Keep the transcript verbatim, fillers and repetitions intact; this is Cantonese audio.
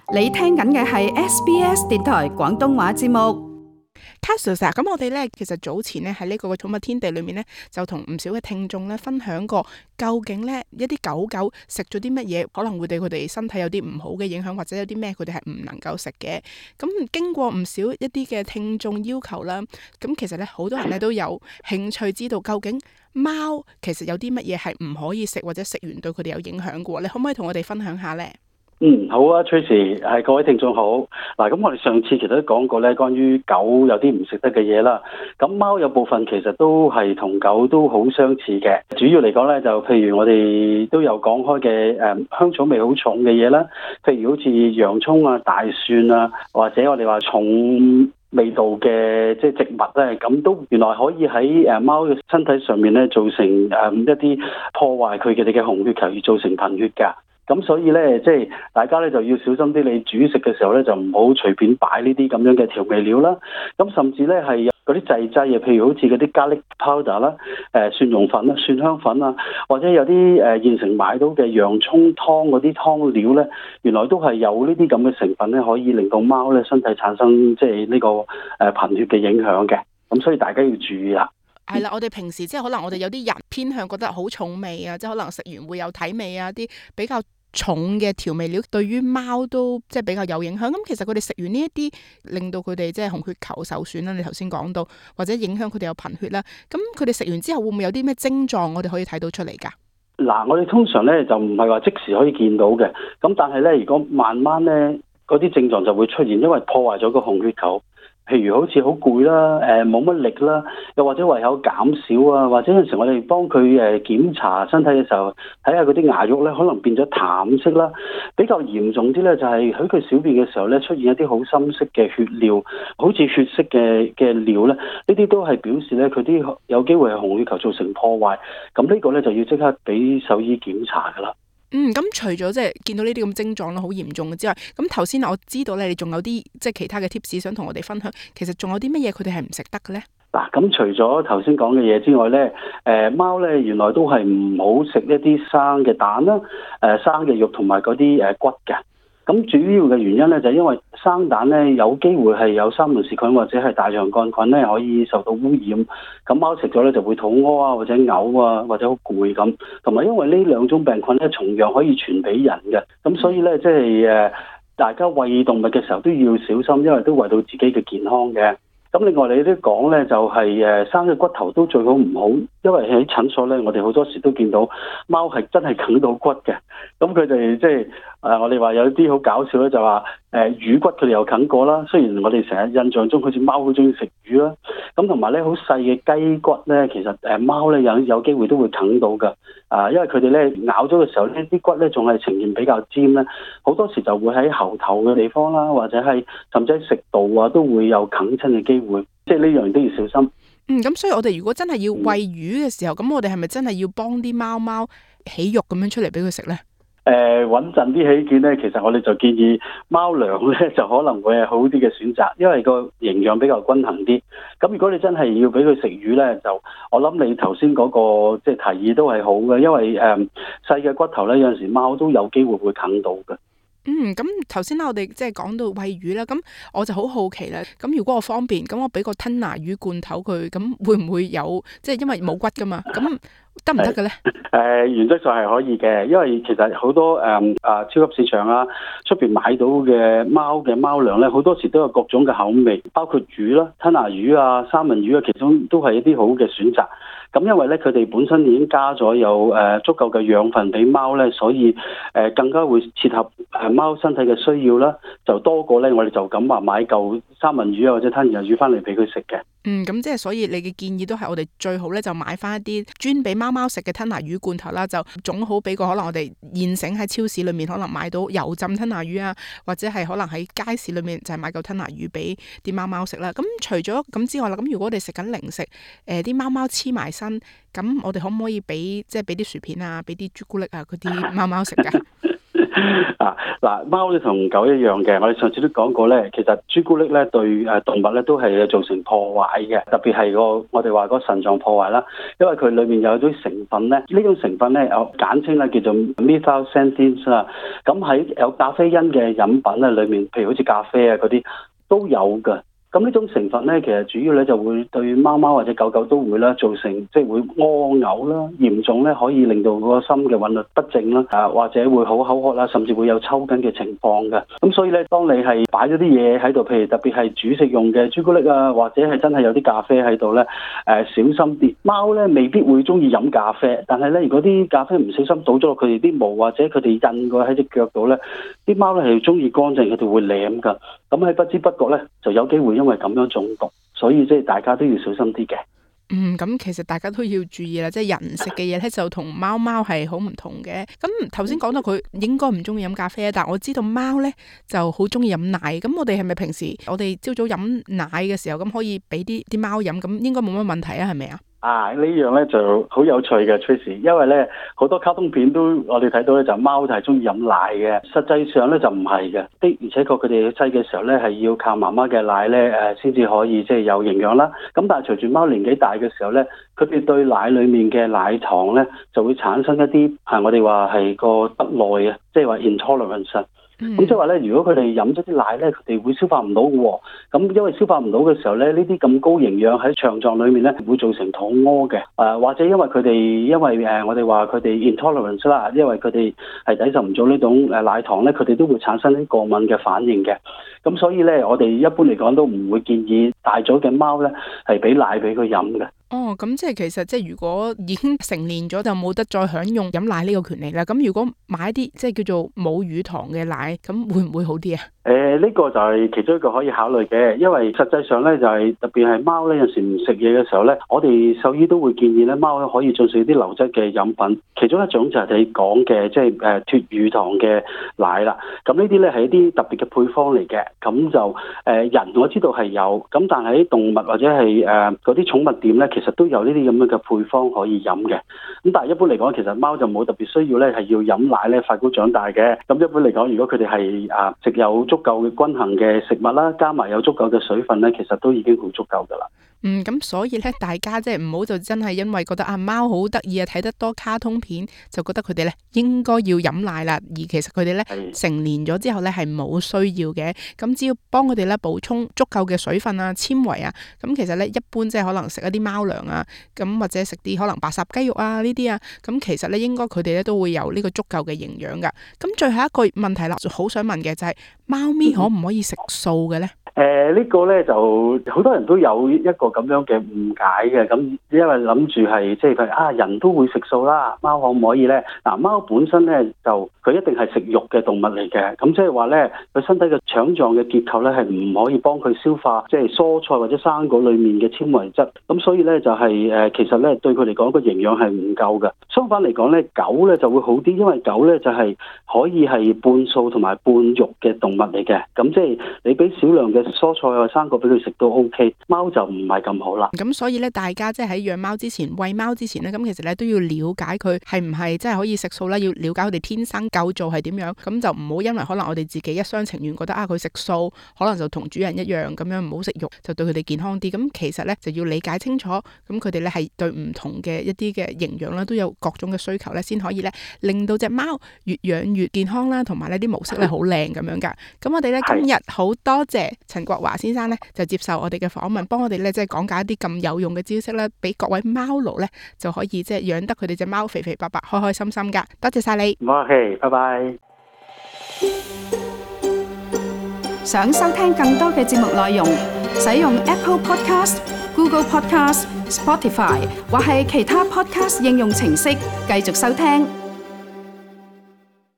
你聽緊嘅係 S B S 電台廣東話節目。 Cassius 啊，咁我哋咧其實早前咧喺呢個嘅寵物天地裏面咧，就同唔少嘅聽眾咧分享過，究竟咧一啲狗狗食咗啲乜嘢，可能會對佢哋身體有啲唔好嘅影響，或者有啲咩佢哋係唔能夠食嘅。咁經過唔少一啲嘅聽眾要求啦，咁其實咧好多人咧都有興趣知道究竟貓其實有啲乜嘢係唔可以食，或者食完對佢哋有影響嘅。你可唔可以同我哋分享下咧？ 嗯，好啊，Tracy，係各位聽眾好。嗱，咁我哋上次其實都講過咧，關於狗有啲唔食得嘅嘢啦。咁貓有部分其實都係同狗都好相似嘅。主要嚟講咧，就譬如我哋都有講開嘅誒香草味好重嘅嘢啦，譬如好似洋葱啊、大蒜啊，或者我哋話重味道嘅即係植物咧，咁都原來可以喺誒貓嘅身體上面咧造成誒一啲破壞佢哋嘅紅血球，而造成貧血㗎。咁所以咧，即係大家咧就要小心啲，你煮食嘅時候咧就唔好隨便擺呢啲咁樣嘅調味料啦。咁甚至咧係嗰啲製劑啊，譬如好似嗰啲 garlic powder 啦、誒蒜蓉粉啦、蒜香粉啊，或者有啲誒現成買到嘅洋葱湯嗰啲湯料咧，原來都係有呢啲咁嘅成分咧，可以令到貓咧身體產生即係呢個誒貧血嘅影響嘅。咁所以大家要注意啦。 係啦，我哋平時即係可能我哋有啲人偏向覺得好重味啊，即係可能食完會有體味啊，啲比較重嘅調味料對於貓都即係比較有影響。咁其實佢哋食完呢一啲，令到佢哋即係紅血球受損啦。你頭先講到，或者影響佢哋有貧血啦。咁佢哋食完之後會唔會有啲咩症狀？我哋可以睇到出嚟㗎？ 嗱，我哋通常咧就唔係話即時可以見到嘅。咁但係咧，如果慢慢咧嗰啲症狀就會出現，因為破壞咗個紅血球。譬如好似好攰啦，誒冇乜力啦，又或者胃口減少啊，或者有陣時我哋幫佢誒檢查身體嘅時候，睇下嗰啲牙肉咧可能變咗淡色啦。比較嚴重啲咧就係喺佢小便嘅時候咧出現一啲好深色嘅血尿，好似血色嘅嘅尿咧，呢啲都係表示咧佢啲有機會係紅血球造成破壞。咁呢個咧就要即刻俾獸醫檢查噶啦。 嗯，咁除咗即係見到呢啲咁症狀啦，好嚴重嘅之外，咁頭先我知道咧，你仲有啲即係其他嘅 tips 想同我哋分享。其實仲有啲乜嘢佢哋係唔食得嘅咧？ 嗱，咁除咗頭先講嘅嘢之外咧，誒貓咧原來都係唔好食一啲生嘅蛋啦，誒生嘅肉同埋嗰啲誒骨嘅。咁主要嘅原因咧就係因為生蛋咧有機會係有沙門氏菌或者係大腸桿菌咧可以受到污染，咁貓食咗咧就會肚屙啊，或者嘔啊，或者好攰咁。同埋因為呢兩種病菌咧同樣可以傳俾人嘅，咁所以咧即係誒大家餵動物嘅時候都要小心，因為都為到自己嘅健康嘅。咁另外你都講咧，就係誒生嘅骨頭都最好唔好，因為喺診所咧，我哋好多時都見到貓係真係啃到骨嘅。咁佢哋即係誒，我哋話有啲好搞笑咧，就話誒魚骨佢哋又啃過啦。雖然我哋成日印象中好似貓好中意食魚啦，咁同埋咧好細嘅雞骨咧，其實誒貓咧有有機會都會啃到㗎。啊，因為佢哋咧咬咗嘅時候呢啲骨咧仲係呈現比較尖咧，好多時就會喺喉頭嘅地方啦，或者係甚至喺食道啊都會有啃親嘅機會，即係呢樣都要小心。 嗯，咁所以我哋如果真係要餵魚嘅時候，咁、嗯、我哋係咪真係要幫啲貓貓起肉咁樣出嚟俾佢食咧？ 誒穩陣啲起見咧，其實我哋就建議貓糧咧就可能會係好啲嘅選擇，因為個營養比較均衡啲。咁如果你真係要俾佢食魚咧，就我諗你頭先嗰個即係提議都係好嘅，因為誒細嘅骨頭咧有陣時貓都有機會會啃到嘅。 嗯，咁頭先我哋即係講到餵魚啦，咁我就好好奇啦。咁如果我方便，咁我俾個吞拿魚罐頭佢，咁會唔會有即係因為冇骨噶嘛？咁得唔得嘅咧？誒、 呃，原則上係可以嘅，因為其實好多誒啊、呃、超級市場啊出邊買到嘅貓嘅貓糧咧，好多時都有各種嘅口味，包括魚啦、吞拿魚啊、三文魚啊，其中都係一啲好嘅選擇。咁因為咧，佢哋本身已經加咗有誒足夠嘅養分俾貓咧，所以誒更加會切合誒貓身體嘅需要啦，就多過咧我哋就咁話買嚿三文魚啊或者吞拿魚翻嚟俾佢食嘅。 嗯，咁即係所以你嘅建議都係我哋最好咧就買翻一啲專俾貓貓食嘅吞拿魚罐頭啦，就總好比過可能我哋現成喺超市裏面可能買到油浸吞拿魚啊，或者係可能喺街市裏面就係買嚿吞拿魚俾啲貓貓食啦。咁除咗咁之外啦，咁如果我哋食緊零食，誒啲貓貓黐埋身，咁我哋可唔可以俾即係俾啲薯片啊，俾啲朱古力啊嗰啲貓貓食噶？ 啊嗱，貓咧同狗一樣嘅，我哋上次都講過咧，其實朱古力咧對誒動物咧都係造成破壞嘅，特別係個我哋話個腎臟破壞啦，因為佢裏面有啲成分咧，呢種成分咧有簡稱咧叫做 methylxanthine 啦，咁喺有咖啡因嘅飲品咧裏面，譬如好似咖啡啊嗰啲都有㗎。咁呢種成分咧，其實主要咧就會對貓貓或者狗狗都會啦，造成即係會屙嘔啦，嚴重咧可以令到個心嘅韻律不正啦，啊或者會好口渴啦，甚至會有抽筋嘅情況嘅。咁所以咧，當你係擺咗啲嘢喺度，譬如特別係煮食用嘅朱古力啊，或者係真係有啲咖啡喺度咧，誒、呃、小心啲。貓咧未必會中意飲咖啡，但係咧如果啲咖啡唔小心倒咗落佢哋啲毛或者佢哋印過喺隻腳度咧，啲貓咧係中意乾淨，佢哋會舐㗎。咁喺不知不覺咧就有機會因為咁樣中毒，所以即係大家都要小心啲嘅。 嗯，咁其實大家都要注意啦，即係人食嘅嘢咧就同貓貓係好唔同嘅。咁頭先講到佢應該唔中意飲咖啡，但我知道貓咧就好中意飲奶。咁我哋係咪平時我哋朝早飲奶嘅時候咁可以俾啲啲貓飲？咁應該冇乜問題啊？係咪啊？ 啊！呢樣咧就好有趣嘅 Tracy， 因為咧好多卡通片都我哋睇到咧就貓就係中意飲奶嘅，實際上咧就唔係嘅，的而且確佢哋細嘅時候咧係要靠媽媽嘅奶咧誒先至可以即係有營養啦。咁但係隨住貓年紀大嘅時候咧，佢哋對奶裡面嘅奶糖咧就會產生一啲係我哋話係個不耐啊，即係話 intolerance。咁即係話咧，如果佢哋飲咗啲奶咧，佢哋會消化唔到嘅喎。咁因為消化唔到嘅時候咧，呢啲咁高營養喺腸臟裏面咧，會造成肚屙嘅。誒、呃、或者因為佢哋因為誒、呃、我哋話佢哋 intolerance 啦，因為佢哋係抵受唔到呢種誒奶糖咧，佢哋都會產生啲過敏嘅反應嘅。咁所以咧，我哋一般嚟講都唔會建議大咗嘅貓咧係俾奶俾佢飲嘅。 哦，咁即係其實即係如果已經成年咗就冇得再享用飲奶呢個權利啦。咁如果買一啲即係叫做冇乳糖嘅奶，咁會唔會好啲啊？ 誒、呃、呢、這個就係其中一個可以考慮嘅，因為實際上咧就係、是、特別係貓咧有時唔食嘢嘅時候咧，我哋獸醫都會建議咧貓可以進食啲流質嘅飲品，其中一種就係你講嘅即係誒脫乳糖嘅奶啦。咁呢啲咧係一啲特別嘅配方嚟嘅，咁就誒、呃、人我知道係有，咁但係喺動物或者係誒嗰啲寵物店咧，其實都有呢啲咁樣嘅配方可以飲嘅。咁但係一般嚟講，其實貓就冇特別需要咧係要飲奶咧發高長大嘅。咁一般嚟講，如果佢哋係啊食有足夠嘅均衡嘅食物啦，加埋有足夠嘅水分咧，其實都已經好足夠噶啦。 嗯，咁所以咧，大家即係唔好就真係因為覺得啊貓好得意啊，睇得多卡通片，就覺得佢哋咧應該要飲奶啦。而其實佢哋咧成年咗之後咧係冇需要嘅。咁只要幫佢哋咧補充足夠嘅水分啊、纖維啊，咁其實咧一般即係可能食一啲貓糧啊，咁或者食啲可能白烚雞肉啊呢啲啊，咁其實咧應該佢哋咧都會有呢個足夠嘅營養噶。咁最後一個問題啦，好想問嘅就係、是、貓咪可唔可以食素嘅咧？ 誒、呃這個、呢個咧就好多人都有一個咁樣嘅誤解嘅，咁因為諗住係即係佢啊人都會食素啦，貓可唔可以咧？嗱、啊，貓本身咧就佢一定係食肉嘅動物嚟嘅，咁即係話咧佢身體嘅腸臟嘅結構咧係唔可以幫佢消化即係、就是、蔬菜或者生果裡面嘅纖維質，咁所以咧就係、是、誒、呃、其實咧對佢嚟講個營養係唔夠嘅。相反嚟講咧，狗咧就會好啲，因為狗咧就係、是、可以係半素同埋半肉嘅動物嚟嘅，咁即係你俾少量嘅蔬菜啊生果俾佢食都 OK， 貓就唔係咁好啦。 咁所以咧，大家即係喺養貓之前、餵貓之前咧，咁其實咧都要了解佢係唔係真係可以食素啦，要了解佢哋天生構造係點樣，咁就唔好因為可能我哋自己一廂情願覺得啊佢食素，可能就同主人一樣咁樣唔好食肉，就對佢哋健康啲。咁其實咧就要理解清楚，咁佢哋咧係對唔同嘅一啲嘅營養咧都有各種嘅需求咧，先可以咧令到隻貓越養越健康啦，同埋呢啲毛色咧好靚咁樣噶。咁我哋咧今日好多謝陳國華先生咧就接受我哋嘅訪問，幫我哋咧即係講解一啲咁有用嘅知識咧，俾各位貓奴咧就可以即係養得佢哋隻貓肥肥白白、開開心心噶。多謝晒你， 唔客氣，拜拜。 想收聽更多嘅節目內容，使用 Apple Podcast、Google Podcast、Spotify 或係其他 Podcast 應用程式繼續收聽。